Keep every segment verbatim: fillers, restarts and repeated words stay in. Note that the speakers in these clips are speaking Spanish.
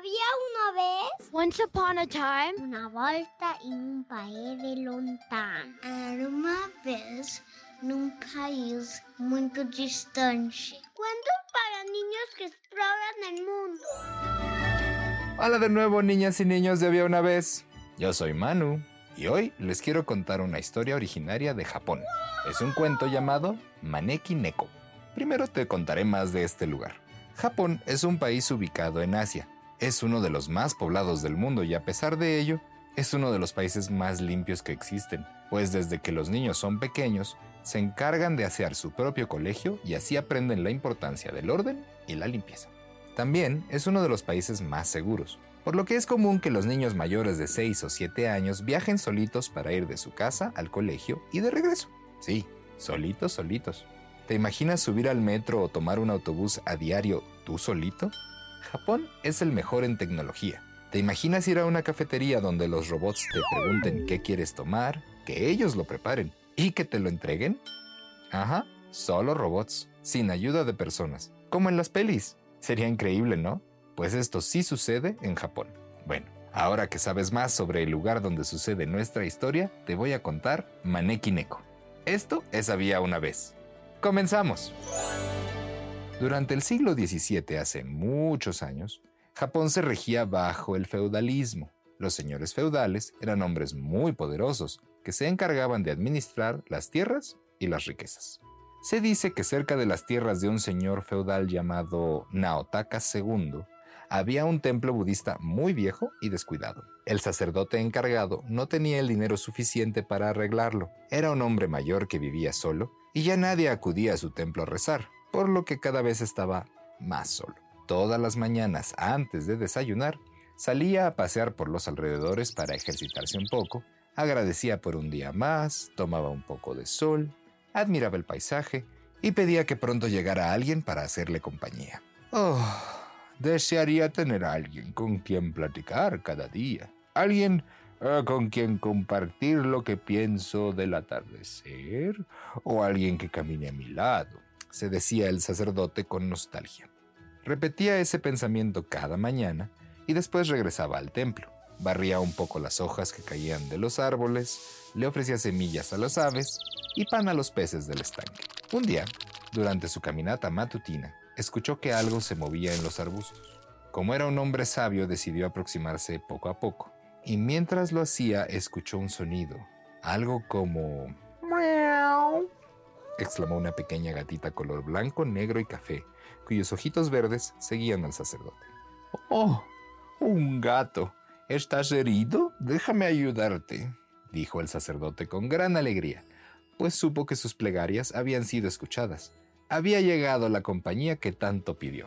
Había una vez, Once upon a time, una volta in un paese lontano. Era uma vez num país muito distante. Cuentos para niños que exploran el mundo. Hola de nuevo, niñas y niños de Había una vez. Yo soy Manu y hoy les quiero contar una historia originaria de Japón. Es un cuento llamado Maneki Neko. Primero te contaré más de este lugar. Japón es un país ubicado en Asia. Es uno de los más poblados del mundo y a pesar de ello, es uno de los países más limpios que existen, pues desde que los niños son pequeños, se encargan de asear su propio colegio y así aprenden la importancia del orden y la limpieza. También es uno de los países más seguros, por lo que es común que los niños mayores de seis o siete años viajen solitos para ir de su casa al colegio y de regreso. Sí, solitos, solitos. ¿Te imaginas subir al metro o tomar un autobús a diario tú solito? Japón es el mejor en tecnología. ¿Te imaginas ir a una cafetería donde los robots te pregunten qué quieres tomar, que ellos lo preparen y que te lo entreguen? Ajá, solo robots, sin ayuda de personas, como en las pelis. Sería increíble, ¿no? Pues esto sí sucede en Japón. Bueno, ahora que sabes más sobre el lugar donde sucede nuestra historia, te voy a contar Maneki Neko. Esto es Había una vez. ¡Comenzamos! Durante el siglo diecisiete, hace muchos años, Japón se regía bajo el feudalismo. Los señores feudales eran hombres muy poderosos que se encargaban de administrar las tierras y las riquezas. Se dice que cerca de las tierras de un señor feudal llamado Naotaka segundo, había un templo budista muy viejo y descuidado. El sacerdote encargado no tenía el dinero suficiente para arreglarlo. Era un hombre mayor que vivía solo y ya nadie acudía a su templo a rezar, por lo que cada vez estaba más solo. Todas las mañanas, antes de desayunar, salía a pasear por los alrededores para ejercitarse un poco, agradecía por un día más, tomaba un poco de sol, admiraba el paisaje y pedía que pronto llegara alguien para hacerle compañía. Oh, desearía tener a alguien con quien platicar cada día. Alguien eh, con quien compartir lo que pienso del atardecer o alguien que camine a mi lado, se decía el sacerdote con nostalgia. Repetía ese pensamiento cada mañana y después regresaba al templo. Barría un poco las hojas que caían de los árboles, le ofrecía semillas a las aves y pan a los peces del estanque. Un día, durante su caminata matutina, escuchó que algo se movía en los arbustos. Como era un hombre sabio, decidió aproximarse poco a poco, y mientras lo hacía, escuchó un sonido, algo como «miau», exclamó una pequeña gatita color blanco, negro y café, cuyos ojitos verdes seguían al sacerdote. «Oh, un gato. ¿Estás herido? Déjame ayudarte», dijo el sacerdote con gran alegría, pues supo que sus plegarias habían sido escuchadas. Había llegado la compañía que tanto pidió.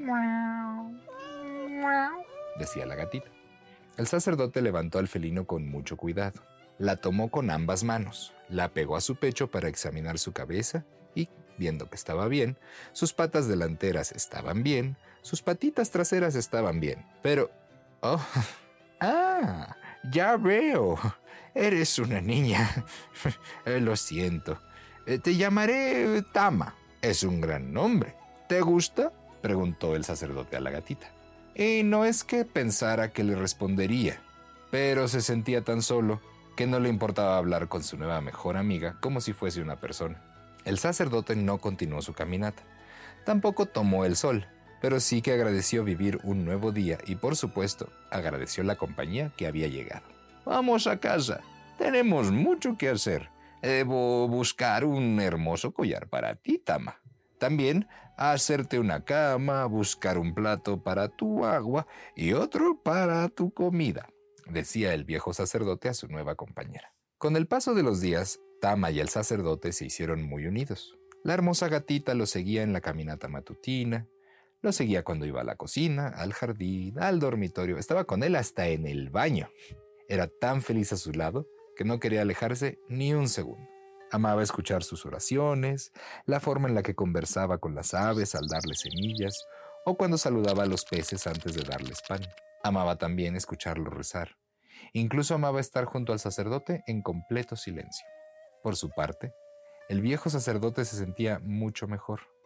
Decía la gatita. El sacerdote levantó al felino con mucho cuidado. La tomó con ambas manos, la pegó a su pecho para examinar su cabeza y, viendo que estaba bien, sus patas delanteras estaban bien, sus patitas traseras estaban bien. Pero... ¡oh! ¡Ah! ¡Ya veo! Eres una niña. Lo siento. Te llamaré Tama. Es un gran nombre. ¿Te gusta?, preguntó el sacerdote a la gatita. Y no es que pensara que le respondería, pero se sentía tan solo que no le importaba hablar con su nueva mejor amiga como si fuese una persona. El sacerdote no continuó su caminata. Tampoco tomó el sol, pero sí que agradeció vivir un nuevo día y, por supuesto, agradeció la compañía que había llegado. «Vamos a casa. Tenemos mucho que hacer. Debo buscar un hermoso collar para ti, Tama. También hacerte una cama, buscar un plato para tu agua y otro para tu comida», decía el viejo sacerdote a su nueva compañera. Con el paso de los días, Tama y el sacerdote se hicieron muy unidos. La hermosa gatita lo seguía en la caminata matutina, lo seguía cuando iba a la cocina, al jardín, al dormitorio, estaba con él hasta en el baño. Era tan feliz a su lado que no quería alejarse ni un segundo. Amaba escuchar sus oraciones, la forma en la que conversaba con las aves al darles semillas o cuando saludaba a los peces antes de darles pan. Amaba también escucharlo rezar. Incluso amaba estar junto al sacerdote en completo silencio. Por su parte, el viejo sacerdote se sentía mucho mejor.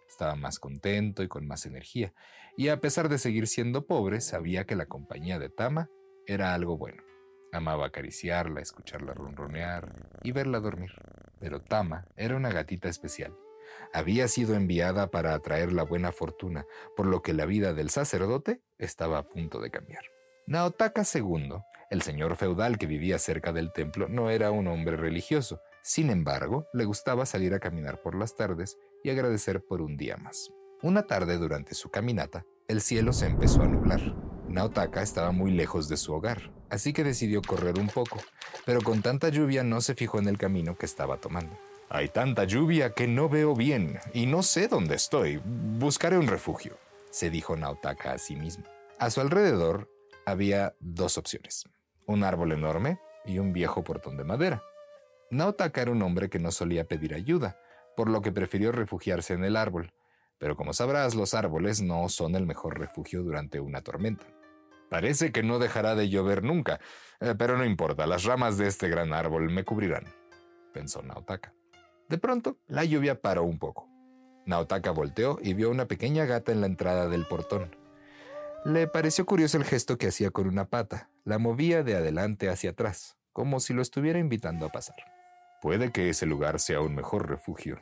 Estaba más contento y con más energía, y a pesar de seguir siendo pobre, sabía que la compañía de Tama era algo bueno. Amaba acariciarla, escucharla ronronear y verla dormir. Pero Tama era una gatita especial. Había sido enviada para atraer la buena fortuna, por lo que la vida del sacerdote estaba a punto de cambiar. Naotaka segundo, el señor feudal que vivía cerca del templo, no era un hombre religioso. Sin embargo, le gustaba salir a caminar por las tardes y agradecer por un día más. Una tarde durante su caminata, el cielo se empezó a nublar. Naotaka estaba muy lejos de su hogar, así que decidió correr un poco, pero con tanta lluvia no se fijó en el camino que estaba tomando. «Hay tanta lluvia que no veo bien y no sé dónde estoy. Buscaré un refugio», se dijo Naotaka a sí mismo. A su alrededor había dos opciones: un árbol enorme y un viejo portón de madera. Naotaka era un hombre que no solía pedir ayuda, por lo que prefirió refugiarse en el árbol. Pero como sabrás, los árboles no son el mejor refugio durante una tormenta. «Parece que no dejará de llover nunca, eh, pero no importa, las ramas de este gran árbol me cubrirán», pensó Naotaka. De pronto, la lluvia paró un poco. Naotaka volteó y vio una pequeña gata en la entrada del portón. Le pareció curioso el gesto que hacía con una pata. La movía de adelante hacia atrás, como si lo estuviera invitando a pasar. «Puede que ese lugar sea un mejor refugio.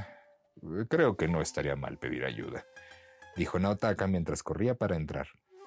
Creo que no estaría mal pedir ayuda», dijo Naotaka mientras corría para entrar.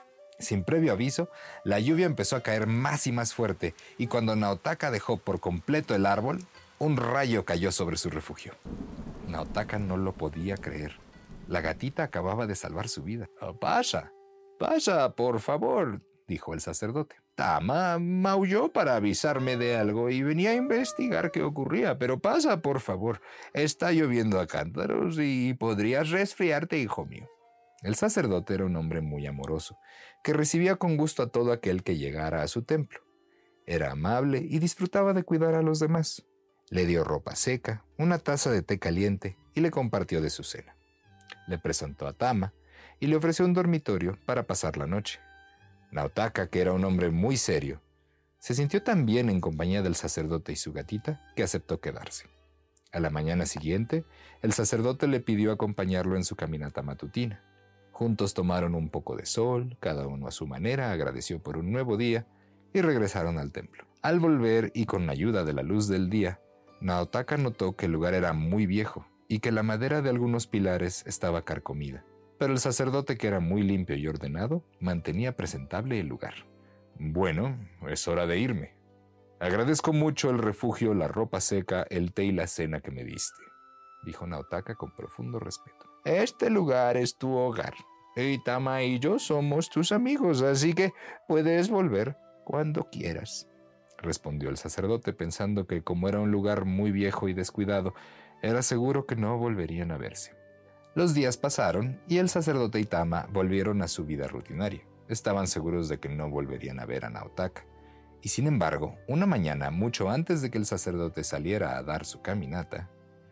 Sin previo aviso, la lluvia empezó a caer más y más fuerte, y cuando Naotaka dejó por completo el árbol, un rayo cayó sobre su refugio. Naotaka no lo podía creer. La gatita acababa de salvar su vida. «Oh, pasa, pasa, por favor», dijo el sacerdote. «Tama maulló para avisarme de algo y venía a investigar qué ocurría, pero pasa, por favor. Está lloviendo a cántaros y podrías resfriarte, hijo mío». El sacerdote era un hombre muy amoroso, que recibía con gusto a todo aquel que llegara a su templo. Era amable y disfrutaba de cuidar a los demás. Le dio ropa seca, una taza de té caliente y le compartió de su cena. Le presentó a Tama y le ofreció un dormitorio para pasar la noche. Naotaka, que era un hombre muy serio, se sintió tan bien en compañía del sacerdote y su gatita que aceptó quedarse. A la mañana siguiente, el sacerdote le pidió acompañarlo en su caminata matutina. Juntos tomaron un poco de sol, cada uno a su manera agradeció por un nuevo día y regresaron al templo. Al volver y con la ayuda de la luz del día, Naotaka notó que el lugar era muy viejo y que la madera de algunos pilares estaba carcomida. Pero el sacerdote, que era muy limpio y ordenado, mantenía presentable el lugar. «Bueno, es hora de irme. Agradezco mucho el refugio, la ropa seca, el té y la cena que me diste», dijo Naotaka con profundo respeto. «Este lugar es tu hogar, y Tama y yo somos tus amigos, así que puedes volver cuando quieras», respondió el sacerdote, pensando que como era un lugar muy viejo y descuidado, era seguro que no volverían a verse. Los días pasaron y el sacerdote y Tama volvieron a su vida rutinaria. Estaban seguros de que no volverían a ver a Naotaka. Y sin embargo, una mañana, mucho antes de que el sacerdote saliera a dar su caminata,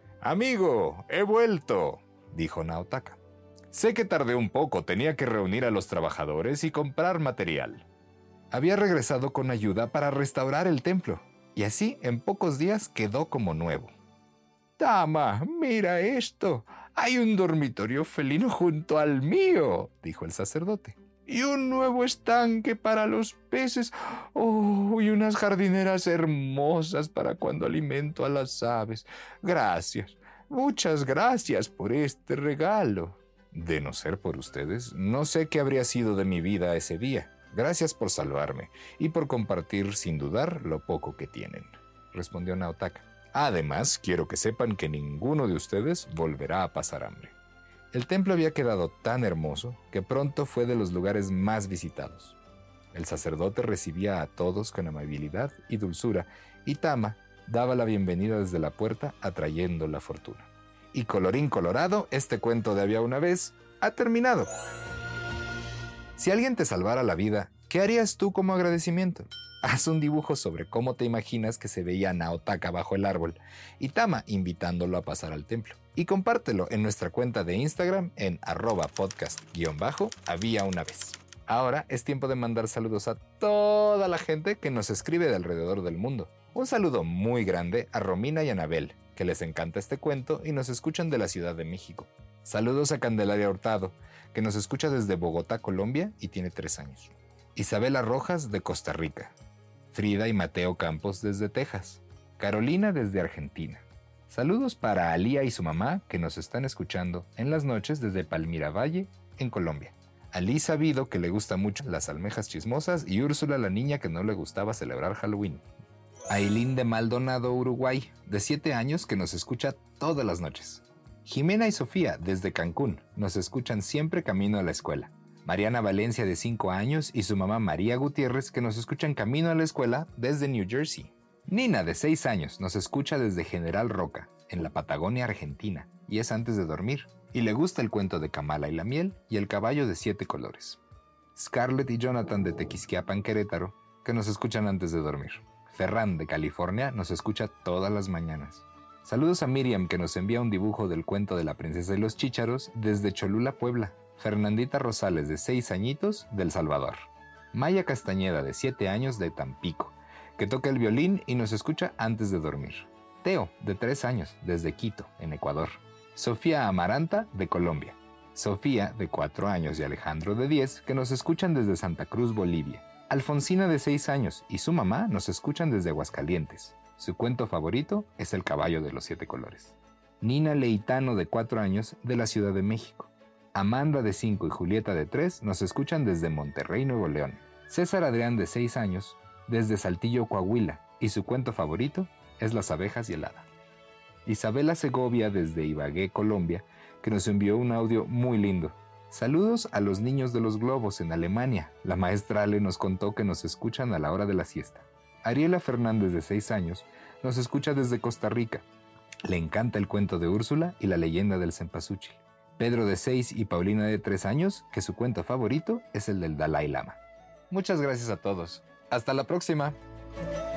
«Amigo, he vuelto», dijo Naotaka. «Sé que tardé un poco, tenía que reunir a los trabajadores y comprar material». Había regresado con ayuda para restaurar el templo, y así en pocos días quedó como nuevo. «Tama, mira esto. Hay un dormitorio felino junto al mío», dijo el sacerdote. «Y un nuevo estanque para los peces. Oh, y unas jardineras hermosas para cuando alimento a las aves. Gracias, muchas gracias por este regalo». «De no ser por ustedes, no sé qué habría sido de mi vida ese día. Gracias por salvarme y por compartir sin dudar lo poco que tienen», respondió Naotaka. «Además, quiero que sepan que ninguno de ustedes volverá a pasar hambre». El templo había quedado tan hermoso que pronto fue de los lugares más visitados. El sacerdote recibía a todos con amabilidad y dulzura, y Tama daba la bienvenida desde la puerta atrayendo la fortuna. Y colorín colorado, este cuento de había una vez ha terminado. Si alguien te salvara la vida, ¿qué harías tú como agradecimiento? Haz un dibujo sobre cómo te imaginas que se veía Naotaka bajo el árbol y Tama invitándolo a pasar al templo. Y compártelo en nuestra cuenta de Instagram en arroba podcast guión bajo había una vez. Ahora es tiempo de mandar saludos a toda la gente que nos escribe de alrededor del mundo. Un saludo muy grande a Romina y Anabel, que que les encanta este cuento y nos escuchan de la Ciudad de México. Saludos a Candelaria Hurtado, que nos escucha desde Bogotá, Colombia, y tiene tres años. Isabela Rojas, de Costa Rica. Frida y Mateo Campos, desde Texas. Carolina, desde Argentina. Saludos para Alía y su mamá, que nos están escuchando en las noches desde Palmira Valle, en Colombia. Alí sabido que le gusta mucho las almejas chismosas y Úrsula la niña que no le gustaba celebrar Halloween. Ailín de Maldonado, Uruguay, de siete años, que nos escucha todas las noches. Jimena y Sofía, desde Cancún, nos escuchan siempre camino a la escuela. Mariana Valencia, de cinco años, y su mamá María Gutiérrez, que nos escuchan camino a la escuela desde New Jersey. Nina, de seis años, nos escucha desde General Roca, en la Patagonia Argentina, y es antes de dormir, y le gusta el cuento de Kamala y la miel y el caballo de siete colores. Scarlett y Jonathan, de Tequisquiapan, Querétaro, que nos escuchan antes de dormir. Ferran, de California, nos escucha todas las mañanas. Saludos a Miriam, que nos envía un dibujo del cuento de la princesa y los chícharos desde Cholula, Puebla. Fernandita Rosales, de seis añitos, del Salvador. Maya Castañeda, de siete años, de Tampico, que toca el violín y nos escucha antes de dormir. Teo, de tres años, desde Quito, en Ecuador. Sofía Amaranta, de Colombia. Sofía, de cuatro años, y Alejandro, de diez, que nos escuchan desde Santa Cruz, Bolivia. Alfonsina, de seis años, y su mamá nos escuchan desde Aguascalientes. Su cuento favorito es El caballo de los siete colores. Nina Leitano, de cuatro años, de la Ciudad de México. Amanda, de cinco, y Julieta, de tres, nos escuchan desde Monterrey, Nuevo León. César Adrián, de seis años, desde Saltillo, Coahuila, y su cuento favorito es Las abejas y el hada. Isabela Segovia, desde Ibagué, Colombia, que nos envió un audio muy lindo. Saludos a los niños de los globos en Alemania. La maestra Ale nos contó que nos escuchan a la hora de la siesta. Ariela Fernández, de seis años, nos escucha desde Costa Rica. Le encanta el cuento de Úrsula y la leyenda del cempasúchil. Pedro, de seis, y Paulina, de tres años, que su cuento favorito es el del Dalai Lama. Muchas gracias a todos. Hasta la próxima.